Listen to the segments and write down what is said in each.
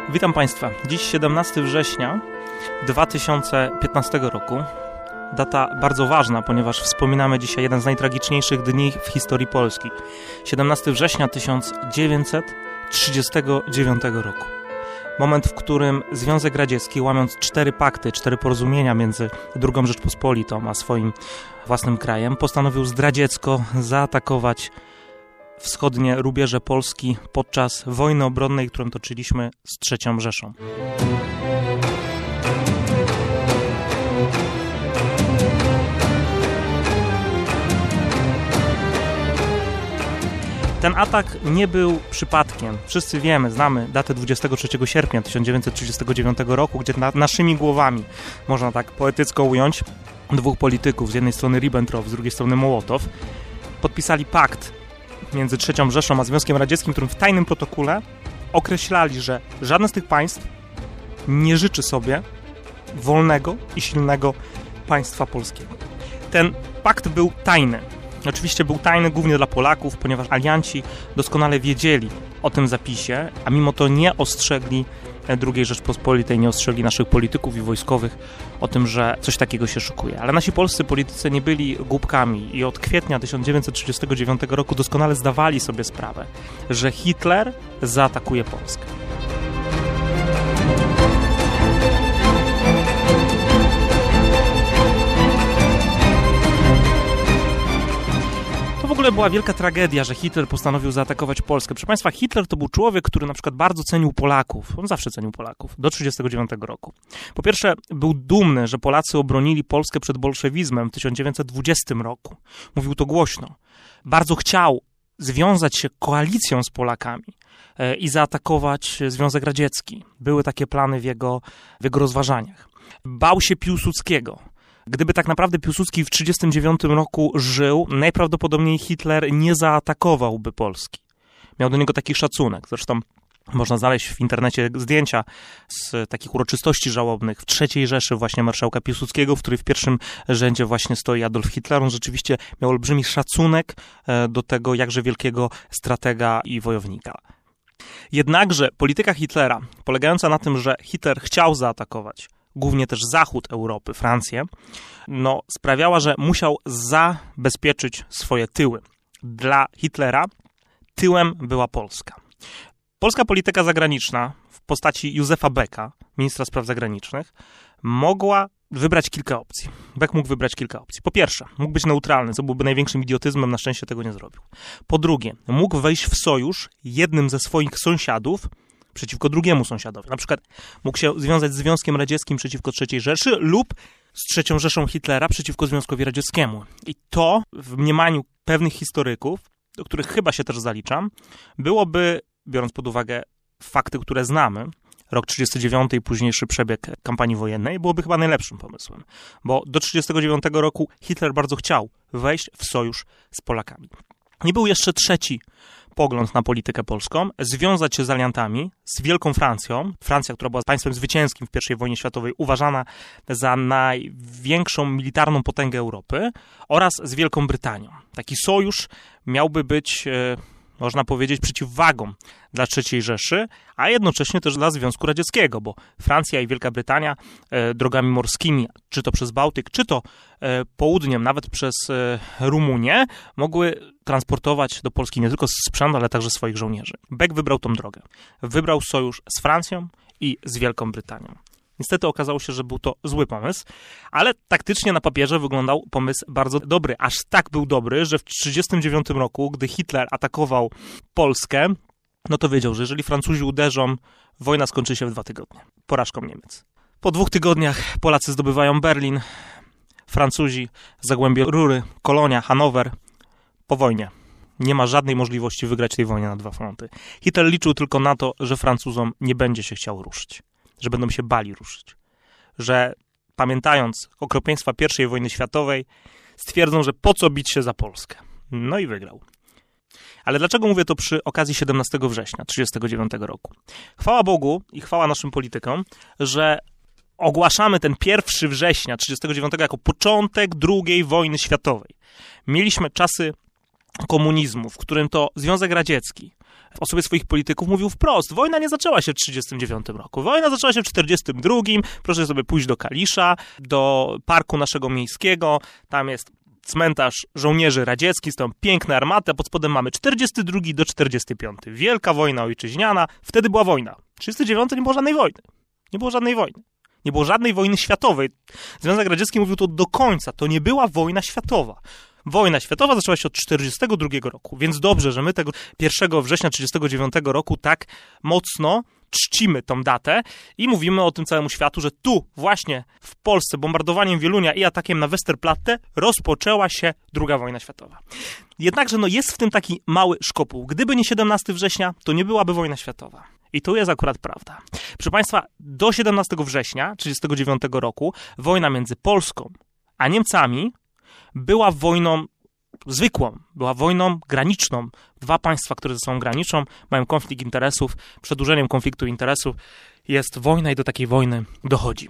Witam Państwa. Dziś 17 września 2015 roku. Data bardzo ważna, ponieważ wspominamy dzisiaj jeden z najtragiczniejszych dni w historii Polski. 17 września 1939 roku. Moment, w którym Związek Radziecki, łamiąc 4 pakty, 4 porozumienia między II Rzeczpospolitą a swoim własnym krajem, postanowił zdradziecko zaatakować wschodnie rubieże Polski podczas wojny obronnej, którą toczyliśmy z III Rzeszą. Ten atak nie był przypadkiem. Wszyscy wiemy, znamy datę 23 sierpnia 1939 roku, gdzie nad naszymi głowami, można tak poetycko ująć, dwóch polityków, z jednej strony Ribbentrop, z drugiej strony Mołotow, podpisali pakt między III Rzeszą a Związkiem Radzieckim, w którym w tajnym protokole określali, że żadne z tych państw nie życzy sobie wolnego i silnego państwa polskiego. Ten pakt był tajny. Oczywiście był tajny głównie dla Polaków, ponieważ alianci doskonale wiedzieli o tym zapisie, a mimo to nie ostrzegli II Rzeczpospolitej, nie ostrzegli naszych polityków i wojskowych o tym, że coś takiego się szykuje. Ale nasi polscy politycy nie byli głupkami i od kwietnia 1939 roku doskonale zdawali sobie sprawę, że Hitler zaatakuje Polskę. W ogóle była wielka tragedia, że Hitler postanowił zaatakować Polskę. Proszę Państwa, Hitler to był człowiek, który na przykład bardzo cenił Polaków. On zawsze cenił Polaków, do 1939 roku. Po pierwsze, był dumny, że Polacy obronili Polskę przed bolszewizmem w 1920 roku. Mówił to głośno. Bardzo chciał związać się koalicją z Polakami i zaatakować Związek Radziecki. Były takie plany w jego rozważaniach. Bał się Piłsudskiego. Gdyby tak naprawdę Piłsudski w 1939 roku żył, najprawdopodobniej Hitler nie zaatakowałby Polski. Miał do niego taki szacunek. Zresztą można znaleźć w internecie zdjęcia z takich uroczystości żałobnych w III Rzeszy właśnie marszałka Piłsudskiego, w której w pierwszym rzędzie właśnie stoi Adolf Hitler. On rzeczywiście miał olbrzymi szacunek do tego jakże wielkiego stratega i wojownika. Jednakże polityka Hitlera, polegająca na tym, że Hitler chciał zaatakować głównie też zachód Europy, Francję, sprawiała, że musiał zabezpieczyć swoje tyły. Dla Hitlera tyłem była Polska. Polska polityka zagraniczna w postaci Józefa Becka, ministra spraw zagranicznych, mogła wybrać kilka opcji. Beck mógł wybrać kilka opcji. Po pierwsze, mógł być neutralny, co byłby największym idiotyzmem, na szczęście tego nie zrobił. Po drugie, mógł wejść w sojusz jednym ze swoich sąsiadów przeciwko drugiemu sąsiadowi. Na przykład mógł się związać z Związkiem Radzieckim przeciwko III Rzeszy lub z III Rzeszą Hitlera przeciwko Związkowi Radzieckiemu. I to w mniemaniu pewnych historyków, do których chyba się też zaliczam, byłoby, biorąc pod uwagę fakty, które znamy, rok 1939 i późniejszy przebieg kampanii wojennej, byłoby chyba najlepszym pomysłem. Bo do 1939 roku Hitler bardzo chciał wejść w sojusz z Polakami. Nie był jeszcze trzeci pogląd na politykę polską, związać się z aliantami, z Wielką Francją. Francja, która była państwem zwycięskim w I wojnie światowej, uważana za największą militarną potęgę Europy, oraz z Wielką Brytanią. Taki sojusz miałby być, można powiedzieć, przeciwwagą dla III Rzeszy, a jednocześnie też dla Związku Radzieckiego, bo Francja i Wielka Brytania drogami morskimi, czy to przez Bałtyk, czy to południem, nawet przez Rumunię, mogły transportować do Polski nie tylko sprzęt, ale także swoich żołnierzy. Beck wybrał tą drogę. Wybrał sojusz z Francją i z Wielką Brytanią. Niestety okazało się, że był to zły pomysł, ale taktycznie na papierze wyglądał pomysł bardzo dobry. Aż tak był dobry, że w 1939 roku, gdy Hitler atakował Polskę, to wiedział, że jeżeli Francuzi uderzą, wojna skończy się w 2 tygodnie. Porażką Niemiec. Po 2 tygodniach Polacy zdobywają Berlin, Francuzi Zagłębie Rury, Kolonia, Hanower. Po wojnie nie ma żadnej możliwości wygrać tej wojny na 2 fronty. Hitler liczył tylko na to, że Francuzom nie będzie się chciał ruszyć, że będą się bali ruszyć, że pamiętając okropieństwa I wojny światowej, stwierdzą, że po co bić się za Polskę. No i wygrał. Ale dlaczego mówię to przy okazji 17 września 1939 roku? Chwała Bogu i chwała naszym politykom, że ogłaszamy ten 1 września 1939 jako początek II wojny światowej. Mieliśmy czasy komunizmu, w którym to Związek Radziecki w osobie swoich polityków mówił wprost, wojna nie zaczęła się w 1939 roku, wojna zaczęła się w 1942, proszę sobie pójść do Kalisza, do parku naszego miejskiego, tam jest cmentarz żołnierzy radzieckich, są piękne armaty, a pod spodem mamy 42 do 45. Wielka wojna ojczyźniana, wtedy była wojna. 1939 nie było żadnej wojny. Nie było żadnej wojny. Nie było żadnej wojny światowej. Związek Radziecki mówił to do końca. To nie była wojna światowa. Wojna światowa zaczęła się od 1942 roku, więc dobrze, że my tego 1 września 1939 roku tak mocno czcimy tą datę i mówimy o tym całemu światu, że tu właśnie w Polsce bombardowaniem Wielunia i atakiem na Westerplatte rozpoczęła się II wojna światowa. Jednakże jest w tym taki mały szkopuł. Gdyby nie 17 września, to nie byłaby wojna światowa. I to jest akurat prawda. Proszę Państwa, do 17 września 1939 roku wojna między Polską a Niemcami była wojną zwykłą, była wojną graniczną. Dwa państwa, które ze sobą graniczą, mają konflikt interesów. Przedłużeniem konfliktu interesów jest wojna i do takiej wojny dochodzi.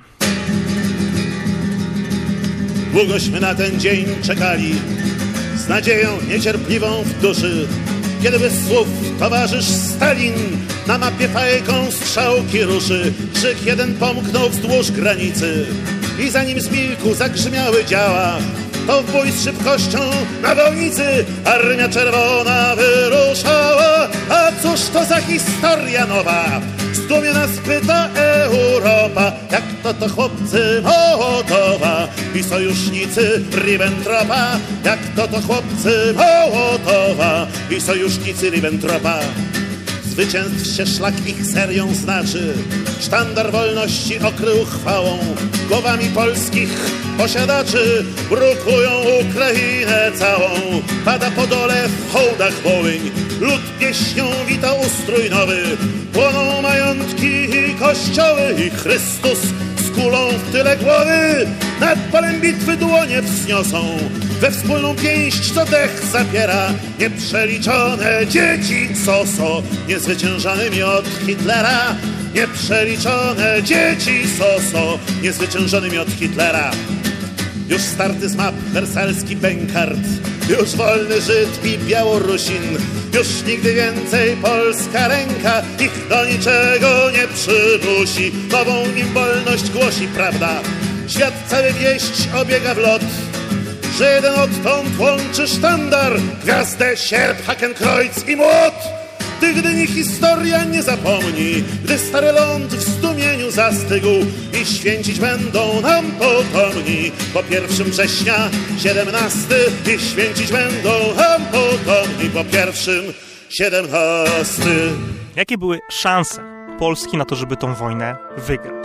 Długośmy na ten dzień czekali, z nadzieją niecierpliwą w duszy, kiedy bez słów towarzysz Stalin na mapie fajką strzałki ruszy. Krzyk jeden pomknął wzdłuż granicy i zanim zmilkł zagrzmiały działa, to w bój z szybkością nawałnicy Armia Czerwona wyruszała. A cóż to za historia nowa? Zdumiona spyta Europa. Jak to chłopcy Mołotowa i sojusznicy Ribbentropa? Jak to chłopcy Mołotowa i sojusznicy Ribbentropa? Zwycięstw się szlak ich serią znaczy, sztandar wolności okrył chwałą. Głowami polskich posiadaczy brukują Ukrainę całą. Pada po dole w hołdach Wołyń, lud pieśnią wita ustrój nowy. Płoną majątki i kościoły i Chrystus z kulą w tyle głowy. Nad polem bitwy dłonie wzniosą, we wspólną pięść co dech zapiera. Nieprzeliczone dzieci Soso, niezwyciężonymi od Hitlera. Nieprzeliczone dzieci Soso, niezwyciężonymi od Hitlera. Już starty z map wersalski Bękart, już wolny Żyd i Białorusin. Już nigdy więcej polska ręka ich do niczego nie przymusi. Nową im wolność głosi prawda, świat cały wieść obiega w lot, że jeden odtąd łączy sztandar, gwiazdę, sierp, hakenkreuz i młot. Gdy nie historia nie zapomni, gdy stary ląd w zdumieniu zastygł i święcić będą nam potomni po 1 września 17 i święcić będą nam potomni po 1 17. Jakie były szanse Polski na to, żeby tą wojnę wygrać?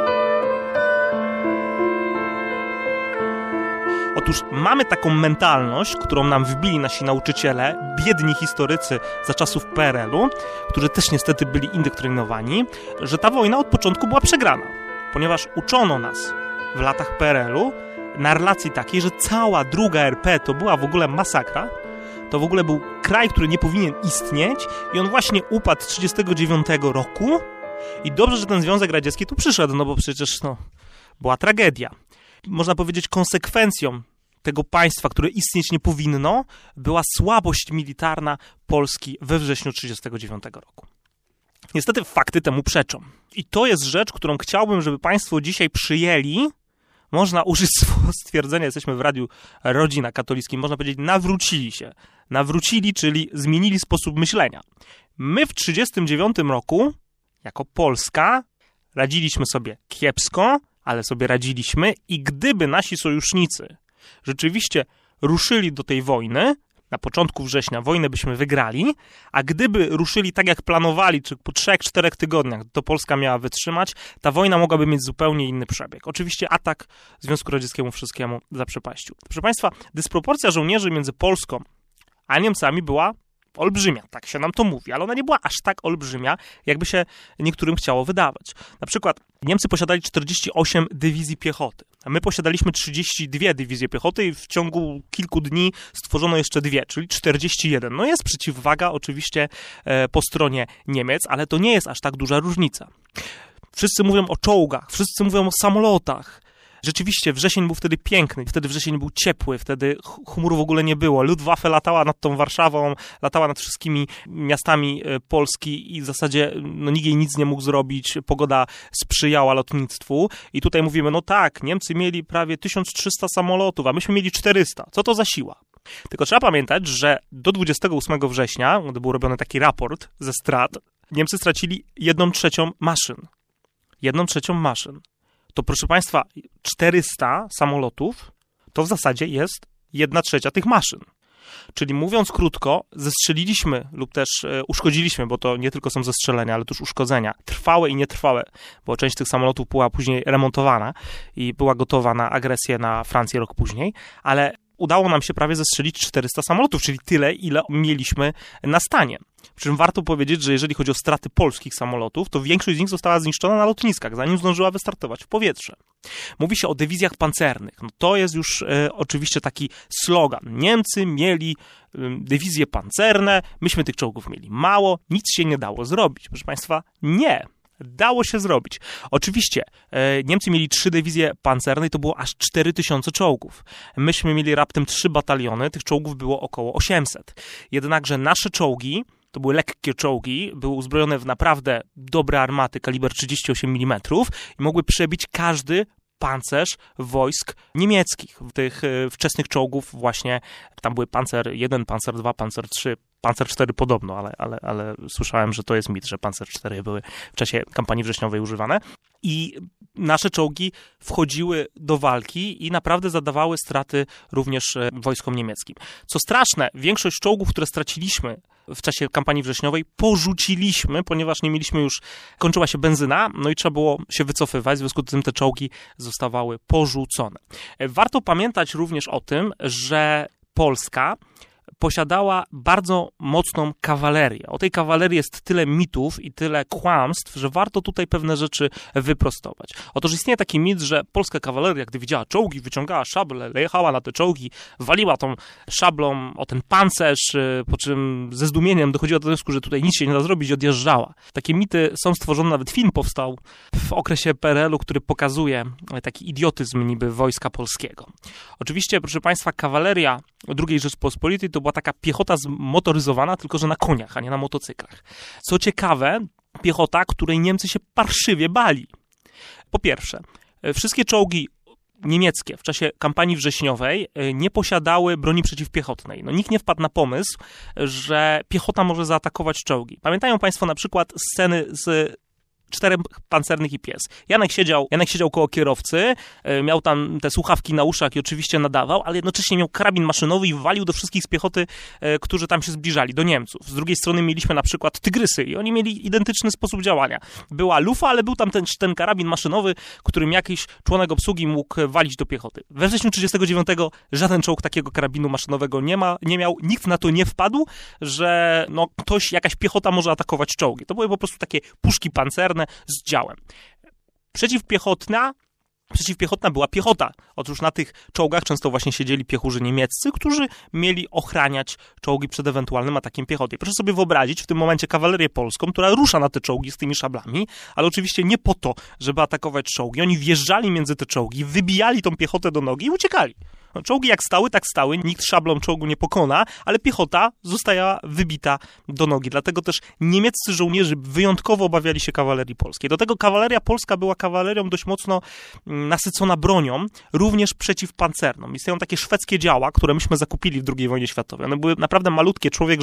Otóż mamy taką mentalność, którą nam wbili nasi nauczyciele, biedni historycy za czasów PRL-u, którzy też niestety byli indoktrynowani, że ta wojna od początku była przegrana, ponieważ uczono nas w latach PRL-u narracji takiej, że cała druga RP to była w ogóle masakra, to w ogóle był kraj, który nie powinien istnieć i on właśnie upadł 1939 roku i dobrze, że ten Związek Radziecki tu przyszedł, no bo przecież była tragedia. Można powiedzieć, konsekwencją tego państwa, które istnieć nie powinno, była słabość militarna Polski we wrześniu 1939 roku. Niestety fakty temu przeczą. I to jest rzecz, którą chciałbym, żeby Państwo dzisiaj przyjęli. Można użyć stwierdzenia, jesteśmy w Radiu Rodzina Katolickim, można powiedzieć, nawrócili się. Nawrócili, czyli zmienili sposób myślenia. My w 1939 roku, jako Polska, radziliśmy sobie kiepsko, ale sobie radziliśmy i gdyby nasi sojusznicy rzeczywiście ruszyli do tej wojny, na początku września wojnę byśmy wygrali, a gdyby ruszyli tak jak planowali, czy po 3-4 tygodniach to Polska miała wytrzymać, ta wojna mogłaby mieć zupełnie inny przebieg. Oczywiście atak Związku Radzieckiemu wszystkiemu zaprzepaścił. Proszę Państwa, dysproporcja żołnierzy między Polską a Niemcami była olbrzymia, tak się nam to mówi, ale ona nie była aż tak olbrzymia, jakby się niektórym chciało wydawać. Na przykład Niemcy posiadali 48 dywizji piechoty, a my posiadaliśmy 32 dywizje piechoty i w ciągu kilku dni stworzono jeszcze 2, czyli 41. No jest przeciwwaga oczywiście po stronie Niemiec, ale to nie jest aż tak duża różnica. Wszyscy mówią o czołgach, wszyscy mówią o samolotach, Rzeczywiście wrzesień był wtedy piękny, wtedy wrzesień był ciepły, wtedy chmur w ogóle nie było. Luftwaffe latała nad tą Warszawą, latała nad wszystkimi miastami Polski i w zasadzie nikt jej nic nie mógł zrobić, pogoda sprzyjała lotnictwu i tutaj mówimy, no tak, Niemcy mieli prawie 1300 samolotów, a myśmy mieli 400. Co to za siła? Tylko trzeba pamiętać, że do 28 września, gdy był robiony taki raport ze strat, Niemcy stracili 1/3 maszyn. 1/3 maszyn. To proszę Państwa, 400 samolotów to w zasadzie jest 1/3 tych maszyn. Czyli mówiąc krótko, zestrzeliliśmy lub też uszkodziliśmy, bo to nie tylko są zestrzelenia, ale też uszkodzenia, trwałe i nietrwałe, bo część tych samolotów była później remontowana i była gotowa na agresję na Francję rok później, ale udało nam się prawie zestrzelić 400 samolotów, czyli tyle, ile mieliśmy na stanie. Przy czym warto powiedzieć, że jeżeli chodzi o straty polskich samolotów, to większość z nich została zniszczona na lotniskach, zanim zdążyła wystartować w powietrze. Mówi się o dywizjach pancernych. No to jest już oczywiście taki slogan. Niemcy mieli dywizje pancerne, myśmy tych czołgów mieli mało, nic się nie dało zrobić. Proszę Państwa, nie. Dało się zrobić. Oczywiście Niemcy mieli 3 dywizje pancerne i to było aż 4000 czołgów. Myśmy mieli raptem 3 bataliony, tych czołgów było około 800. Jednakże nasze czołgi, to były lekkie czołgi, były uzbrojone w naprawdę dobre armaty kaliber 38 mm i mogły przebić każdy pancerz wojsk niemieckich. Tych wczesnych czołgów właśnie, tam były Panzer 1, Panzer 2, Panzer 3, Panzer 4 podobno, ale słyszałem, że to jest mit, że Panzer 4 były w czasie kampanii wrześniowej używane. I nasze czołgi wchodziły do walki i naprawdę zadawały straty również wojskom niemieckim. Co straszne, większość czołgów, które straciliśmy w czasie kampanii wrześniowej, porzuciliśmy, ponieważ nie mieliśmy już, kończyła się benzyna, no i trzeba było się wycofywać, w związku z tym te czołgi zostawały porzucone. Warto pamiętać również o tym, że Polska posiadała bardzo mocną kawalerię. O tej kawalerii jest tyle mitów i tyle kłamstw, że warto tutaj pewne rzeczy wyprostować. Otóż istnieje taki mit, że polska kawaleria, gdy widziała czołgi, wyciągała szable, jechała na te czołgi, waliła tą szablą o ten pancerz, po czym ze zdumieniem dochodziła do wniosku, że tutaj nic się nie da zrobić i odjeżdżała. Takie mity są stworzone, nawet film powstał w okresie PRL-u, który pokazuje taki idiotyzm niby wojska polskiego. Oczywiście, proszę Państwa, kawaleria II Rzeczpospolitej to była taka piechota zmotoryzowana, tylko że na koniach, a nie na motocyklach. Co ciekawe, piechota, której Niemcy się parszywie bali. Po pierwsze, wszystkie czołgi niemieckie w czasie kampanii wrześniowej nie posiadały broni przeciwpiechotnej. Nikt nie wpadł na pomysł, że piechota może zaatakować czołgi. Pamiętają Państwo na przykład sceny z 4 pancernych i pies. Janek siedział koło kierowcy, miał tam te słuchawki na uszach i oczywiście nadawał, ale jednocześnie miał karabin maszynowy i walił do wszystkich z piechoty, którzy tam się zbliżali, do Niemców. Z drugiej strony mieliśmy na przykład tygrysy i oni mieli identyczny sposób działania. Była lufa, ale był tam ten karabin maszynowy, którym jakiś członek obsługi mógł walić do piechoty. We wrześniu 1939 żaden czołg takiego karabinu maszynowego nie miał, nikt na to nie wpadł, że jakaś piechota może atakować czołgi. To były po prostu takie puszki pancerne z działem. Przeciwpiechotna była piechota. Otóż na tych czołgach często właśnie siedzieli piechurzy niemieccy, którzy mieli ochraniać czołgi przed ewentualnym atakiem piechoty. Proszę sobie wyobrazić w tym momencie kawalerię polską, która rusza na te czołgi z tymi szablami, ale oczywiście nie po to, żeby atakować czołgi. Oni wjeżdżali między te czołgi, wybijali tą piechotę do nogi i uciekali. Czołgi jak stały, tak stały, nikt szablą czołgu nie pokona, ale piechota została wybita do nogi. Dlatego też niemieccy żołnierze wyjątkowo obawiali się kawalerii polskiej. Do tego kawaleria polska była kawalerią dość mocno nasycona bronią, również przeciwpancerną. Istnieją takie szwedzkie działa, które myśmy zakupili w II wojnie światowej. One były naprawdę malutkie. Człowiek,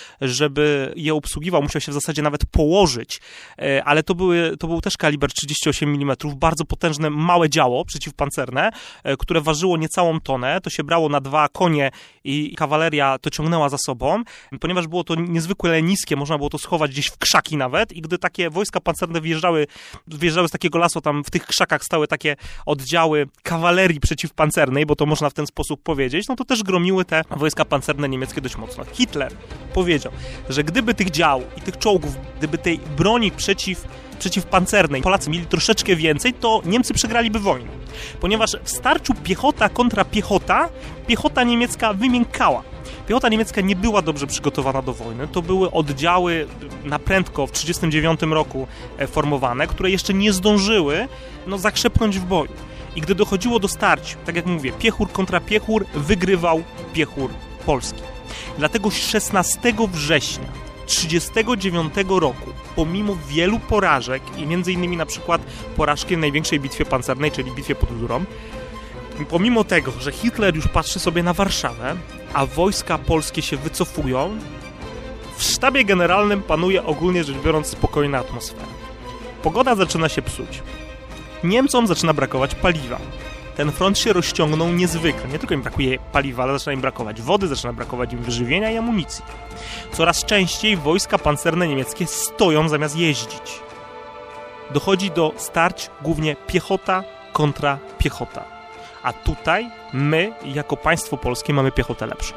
żeby je obsługiwał, musiał się w zasadzie nawet położyć, ale to był też kaliber 38 mm, bardzo potężne, małe działo przeciwpancerne, które ważyło niecałą tonę. To się brało na 2 konie i kawaleria to ciągnęła za sobą. Ponieważ było to niezwykle niskie, można było to schować gdzieś w krzaki nawet i gdy takie wojska pancerne wjeżdżały z takiego lasu, tam w tych krzakach stały takie oddziały kawalerii przeciwpancernej, bo to można w ten sposób powiedzieć, to też gromiły te wojska pancerne niemieckie dość mocno. Hitler powiedział, że gdyby tych dział i tych czołgów, gdyby tej broni przeciwpancernej Polacy mieli troszeczkę więcej, to Niemcy przegraliby wojnę. Ponieważ w starciu piechota kontra piechota niemiecka wymiękała. Piechota niemiecka nie była dobrze przygotowana do wojny. To były oddziały na prędko w 1939 roku formowane, które jeszcze nie zdążyły zakrzepnąć w boju. I gdy dochodziło do starć, tak jak mówię, piechur kontra piechur, wygrywał piechur polski. Dlatego 16 września 1939 roku, pomimo wielu porażek i między innymi na przykład porażki w największej bitwie pancernej, czyli bitwie pod Rurą, pomimo tego, że Hitler już patrzy sobie na Warszawę, a wojska polskie się wycofują, w sztabie generalnym panuje ogólnie rzecz biorąc spokojna atmosfera. Pogoda zaczyna się psuć. Niemcom zaczyna brakować paliwa. Ten front się rozciągnął niezwykle. Nie tylko im brakuje paliwa, ale zaczyna im brakować wody, zaczyna brakować im wyżywienia i amunicji. Coraz częściej wojska pancerne niemieckie stoją zamiast jeździć. Dochodzi do starć głównie piechota kontra piechota. A tutaj my, jako państwo polskie, mamy piechotę lepszą.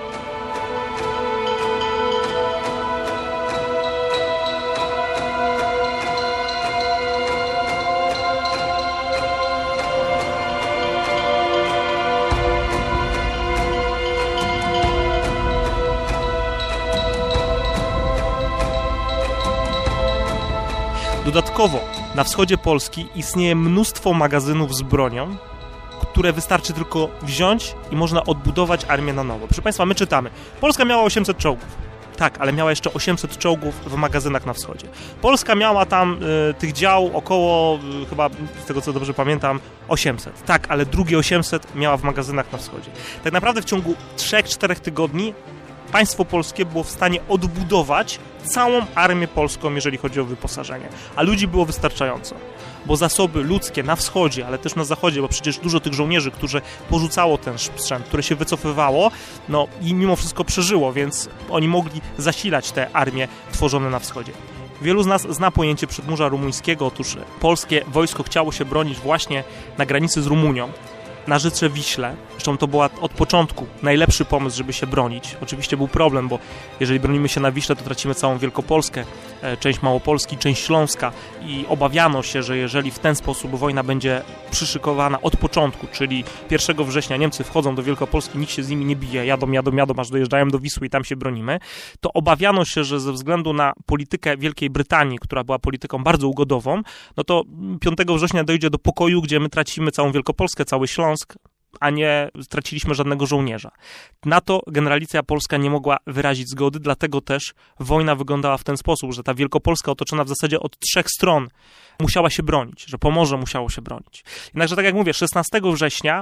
Dodatkowo na wschodzie Polski istnieje mnóstwo magazynów z bronią, które wystarczy tylko wziąć i można odbudować armię na nowo. Proszę Państwa, my czytamy, Polska miała 800 czołgów. Tak, ale miała jeszcze 800 czołgów w magazynach na wschodzie. Polska miała tam tych dział około, chyba z tego co dobrze pamiętam, 800. Tak, ale drugie 800 miała w magazynach na wschodzie. Tak naprawdę w ciągu 3-4 tygodni państwo polskie było w stanie odbudować całą armię polską, jeżeli chodzi o wyposażenie. A ludzi było wystarczająco. Bo zasoby ludzkie na wschodzie, ale też na zachodzie, bo przecież dużo tych żołnierzy, którzy porzucało ten sprzęt, które się wycofywało, no i mimo wszystko przeżyło, więc oni mogli zasilać te armie tworzone na wschodzie. Wielu z nas zna pojęcie przedmurza rumuńskiego. Otóż polskie wojsko chciało się bronić właśnie na granicy z Rumunią, na rzece Wiśle. Zresztą to była od początku najlepszy pomysł, żeby się bronić. Oczywiście był problem, bo jeżeli bronimy się na Wiśle, to tracimy całą Wielkopolskę, część Małopolski, część Śląska i obawiano się, że jeżeli w ten sposób wojna będzie przyszykowana od początku, czyli 1 września Niemcy wchodzą do Wielkopolski, nikt się z nimi nie bije, jadą, aż dojeżdżają do Wisły i tam się bronimy, to obawiano się, że ze względu na politykę Wielkiej Brytanii, która była polityką bardzo ugodową, no to 5 września dojdzie do pokoju, gdzie my tracimy całą Wielkopolskę, cały Śląsk, a nie straciliśmy żadnego żołnierza. Na to generalicja polska nie mogła wyrazić zgody, dlatego też wojna wyglądała w ten sposób, że ta Wielkopolska otoczona w zasadzie od 3 stron musiała się bronić, że Pomorze musiało się bronić. Jednakże, tak jak mówię, 16 września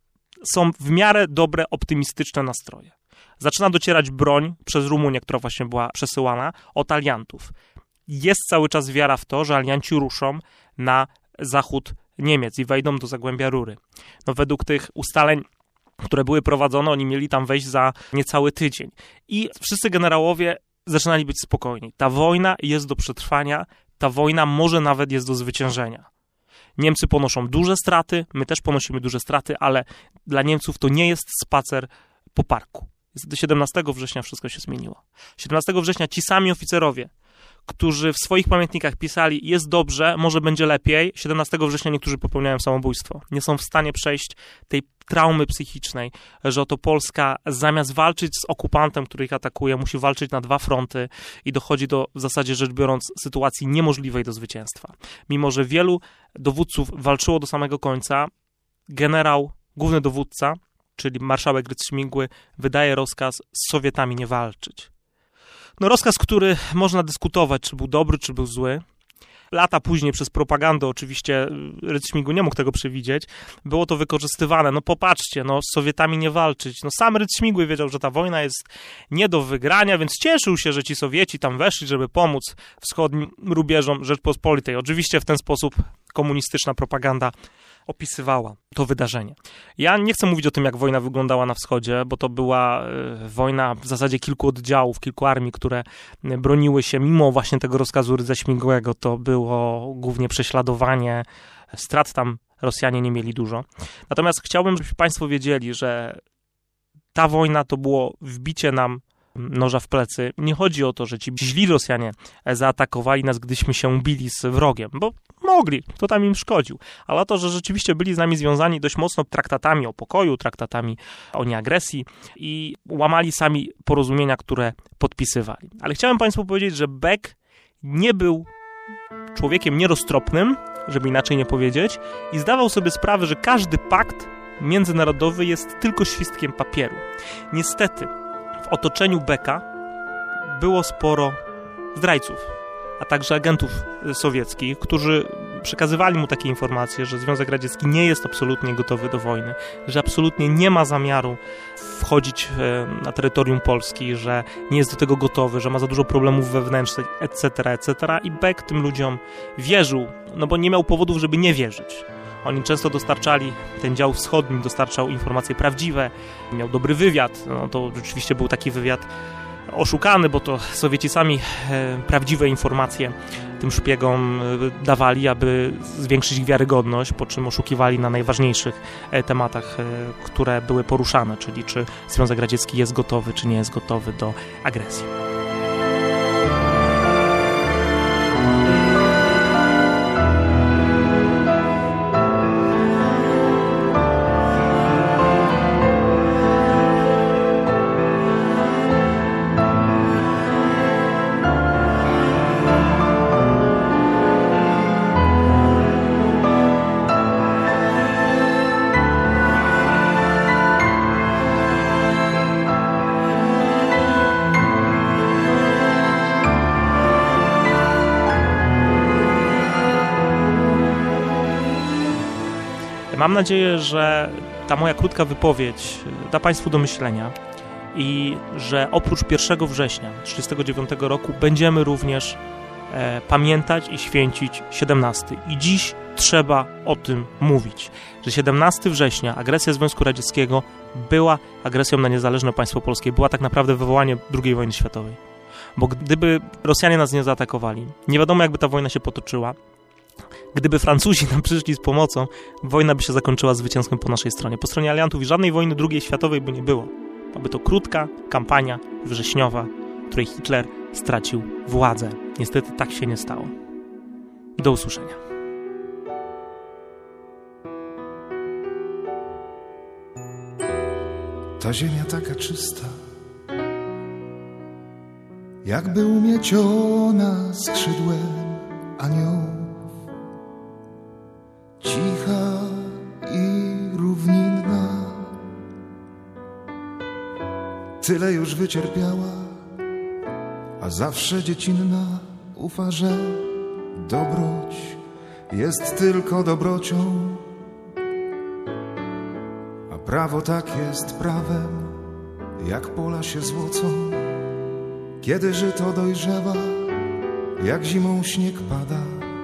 są w miarę dobre, optymistyczne nastroje. Zaczyna docierać broń przez Rumunię, która właśnie była przesyłana, od aliantów. Jest cały czas wiara w to, że alianci ruszą na zachód Niemiec i wejdą do Zagłębia Rury. No według tych ustaleń, które były prowadzone, oni mieli tam wejść za niecały tydzień. I wszyscy generałowie zaczynali być spokojni. Ta wojna jest do przetrwania, ta wojna może nawet jest do zwyciężenia. Niemcy ponoszą duże straty, my też ponosimy duże straty, ale dla Niemców to nie jest spacer po parku. Do 17 września wszystko się zmieniło. 17 września ci sami oficerowie, którzy w swoich pamiętnikach pisali, jest dobrze, może będzie lepiej, 17 września niektórzy popełniają samobójstwo. Nie są w stanie przejść tej traumy psychicznej, że oto Polska zamiast walczyć z okupantem, który ich atakuje, musi walczyć na 2 fronty i dochodzi do, w zasadzie rzecz biorąc, sytuacji niemożliwej do zwycięstwa. Mimo że wielu dowódców walczyło do samego końca, generał, główny dowódca, czyli marszałek Rydz-Śmigły, wydaje rozkaz z Sowietami nie walczyć. No rozkaz, który można dyskutować, czy był dobry, czy był zły. Lata później przez propagandę, oczywiście Rydz-Śmigły nie mógł tego przewidzieć, było to wykorzystywane. No popatrzcie, no z Sowietami nie walczyć. No sam Rydz-Śmigły wiedział, że ta wojna jest nie do wygrania, więc cieszył się, że ci Sowieci tam weszli, żeby pomóc wschodnim rubieżom Rzeczpospolitej. Oczywiście w ten sposób komunistyczna propaganda opisywała to wydarzenie. Ja nie chcę mówić o tym, jak wojna wyglądała na wschodzie, bo to była wojna w zasadzie kilku oddziałów, kilku armii, które broniły się mimo właśnie tego rozkazu Rydza-Śmigłego. To było głównie prześladowanie, strat tam Rosjanie nie mieli dużo. Natomiast chciałbym, żebyście Państwo wiedzieli, że ta wojna to było wbicie nam noża w plecy. Nie chodzi o to, że ci źli Rosjanie zaatakowali nas, gdyśmy się bili z wrogiem, bo mogli, kto tam im szkodził, ale o to, że rzeczywiście byli z nami związani dość mocno traktatami o pokoju, traktatami o nieagresji i łamali sami porozumienia, które podpisywali. Ale chciałem Państwu powiedzieć, że Beck nie był człowiekiem nieroztropnym, żeby inaczej nie powiedzieć, i zdawał sobie sprawę, że każdy pakt międzynarodowy jest tylko świstkiem papieru. Niestety, w otoczeniu Beka było sporo zdrajców, a także agentów sowieckich, którzy przekazywali mu takie informacje, że Związek Radziecki nie jest absolutnie gotowy do wojny, że absolutnie nie ma zamiaru wchodzić na terytorium Polski, że nie jest do tego gotowy, że ma za dużo problemów wewnętrznych, etc., etc. I Bek tym ludziom wierzył, no bo nie miał powodów, żeby nie wierzyć. Oni często dostarczali, ten dział wschodni dostarczał informacje prawdziwe, miał dobry wywiad, no to rzeczywiście był taki wywiad oszukany, bo to Sowieci sami prawdziwe informacje tym szpiegom dawali, aby zwiększyć ich wiarygodność, po czym oszukiwali na najważniejszych tematach, które były poruszane, czyli czy Związek Radziecki jest gotowy, czy nie jest gotowy do agresji. Mam nadzieję, że ta moja krótka wypowiedź da Państwu do myślenia i że oprócz 1 września 1939 roku będziemy również pamiętać i święcić 17. I dziś trzeba o tym mówić, że 17 września agresja Związku Radzieckiego była agresją na niezależne państwo polskie, była tak naprawdę wywołaniem II wojny światowej. Bo gdyby Rosjanie nas nie zaatakowali, nie wiadomo jakby ta wojna się potoczyła. Gdyby Francuzi nam przyszli z pomocą, wojna by się zakończyła zwycięstwem po naszej stronie. Po stronie aliantów i żadnej wojny II światowej by nie było. Byłaby to krótka kampania wrześniowa, w której Hitler stracił władzę. Niestety tak się nie stało. Do usłyszenia. Ta ziemia taka czysta, jakby umieciona skrzydłem aniołów. Cicha i równinna, tyle już wycierpiała, a zawsze dziecinna ufa, że dobroć jest tylko dobrocią, a prawo tak jest prawem, jak pola się złocą, kiedy żyto dojrzewa, jak zimą śnieg pada.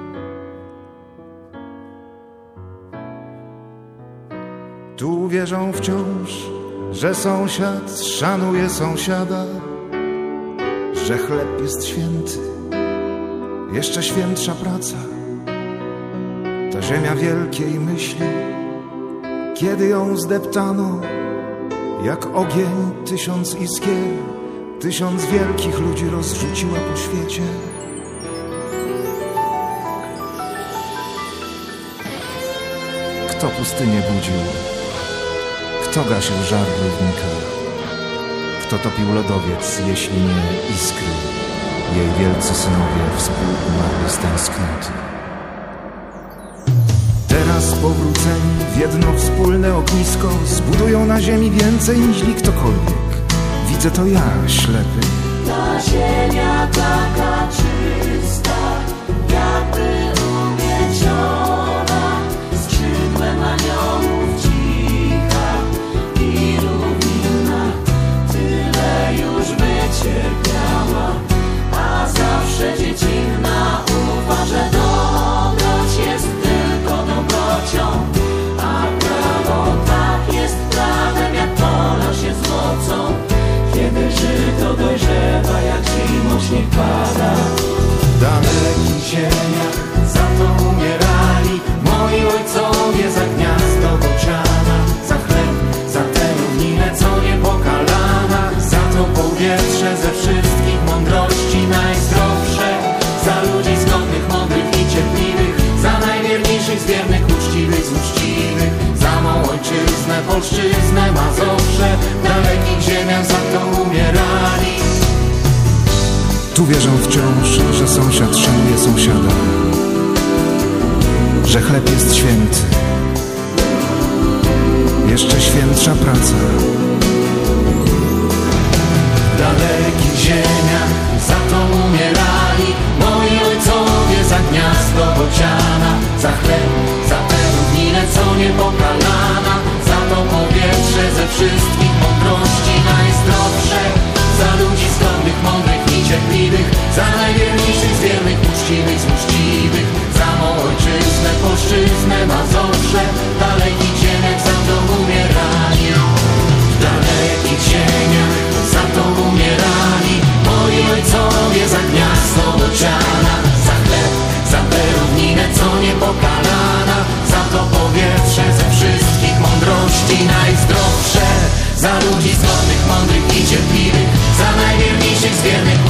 Tu wierzą wciąż, że sąsiad szanuje sąsiada, że chleb jest święty, jeszcze świętsza praca. To ziemia wielkiej myśli, kiedy ją zdeptano, jak ogień 1000 iskier, 1000 wielkich ludzi rozrzuciła po świecie. Kto pustynię budził? Kto gasił żar równika? Kto topił lodowiec, jeśli nie iskry? Jej wielcy synowie współumarli z tęsknoty. Teraz powróceni w jedno wspólne ognisko zbudują na ziemi więcej niż ktokolwiek. Widzę to ja, ślepy. Ta ziemia taka czysta, jakby umieciona skrzydłem aniołów. Cierpiała, a zawsze dziecinna ufa, że dobroć jest tylko dobrocią, a prawo tak jest prawem, jak pola się złocą, kiedy żyto dojrzewa, jak zimą śnieg pada. W dalekich ziemiach za to umierali moi ojcowie, za gniazdo bociana, za chleb, za tę równinę, co nie pokalana, za to powietrze ze wszystkich mądrości najzdrowsze, za ludzi zgodnych, mądrych i cierpliwych, za najwierniejszych z wiernych, uczciwych z uczciwych, za mą ojczyznę, polszczyznę, Mazowsze, w dalekich ziemiach za to umierali. Tu wierzą wciąż, że sąsiad szanuje sąsiada, że chleb jest święty. Jeszcze świętsza praca. W dalekich ziemiach za to umierali moi ojcowie za gniazdo bociana, za chleb, za tę równinę, co niepokalana, za to powietrze ze wszystkich mądrości najzdrowsze, za ludzi zgodnych, mądrych i cierpliwych, za najwierniejszych z wiernych, uczciwych z uczciwych, za mą ojczyznę, polszczyznę, Mazowsze, w dalekich ziemiach za to umierali. W dalekich ziemiach za to umierali moi ojcowie za gniazdo bociana, za chleb, za tę równinę, co niepokalana, za to powietrze ze wszystkich mądrości najzdrowsze, za ludzi zgodnych, mądrych i cierpliwych, za najwierniejszych z wiernych,